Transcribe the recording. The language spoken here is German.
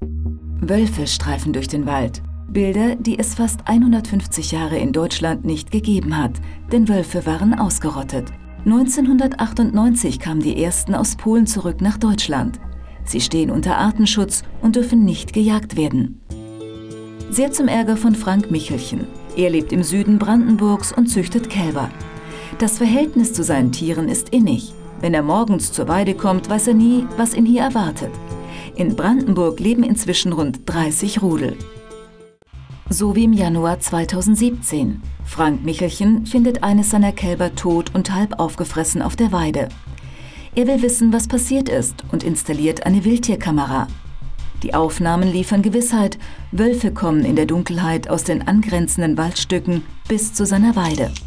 Wölfe streifen durch den Wald. Bilder, die es fast 150 Jahre in Deutschland nicht gegeben hat, denn Wölfe waren ausgerottet. 1998 kamen die ersten aus Polen zurück nach Deutschland. Sie stehen unter Artenschutz und dürfen nicht gejagt werden. Sehr zum Ärger von Frank Michelchen. Er lebt im Süden Brandenburgs und züchtet Kälber. Das Verhältnis zu seinen Tieren ist innig. Wenn er morgens zur Weide kommt, weiß er nie, was ihn hier erwartet. In Brandenburg leben inzwischen rund 30 Rudel. So wie im Januar 2017. Frank Michelchen findet eines seiner Kälber tot und halb aufgefressen auf der Weide. Er will wissen, was passiert ist und installiert eine Wildtierkamera. Die Aufnahmen liefern Gewissheit. Wölfe kommen in der Dunkelheit aus den angrenzenden Waldstücken bis zu seiner Weide.